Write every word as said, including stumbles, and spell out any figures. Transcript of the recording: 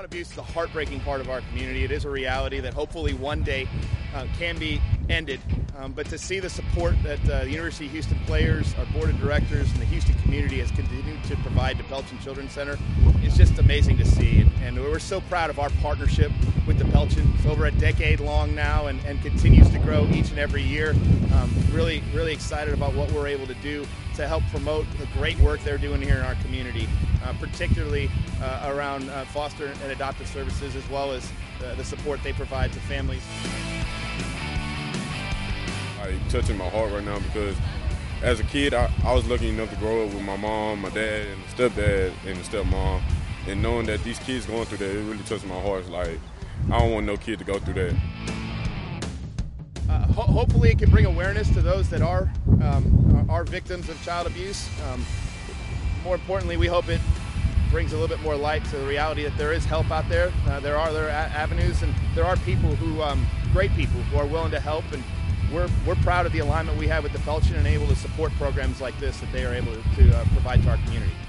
abuse is a heartbreaking part of our community. It is a reality that hopefully one day uh, can be ended. Um, but to see the support that uh, the University of Houston players, our board of directors, and the Houston community has continued to provide to Pelchin Children's Center is just amazing to see. And, and we're so proud of our partnership with the Pelchin. It's over a decade long now and, and continues to grow each and every year. Um, really, really excited about what we're able to do to help promote the great work they're doing here in our community, uh, particularly uh, around uh, foster and adoptive services, as well as uh, the support they provide to families. Like, touching my heart right now because as a kid, I, I was lucky enough to grow up with my mom, my dad, and the stepdad and the stepmom. And knowing that these kids going through that, it really touched my heart. It's like, I don't want no kid to go through that. Uh, ho hopefully it can bring awareness to those that are, um, are victims of child abuse. Um, more importantly, we hope it brings a little bit more light to the reality that there is help out there. Uh, there are other avenues, and there are people who, um, great people who are willing to help, and we're, we're proud of the alignment we have with the Pelchin and able to support programs like this that they are able to, to uh, provide to our community.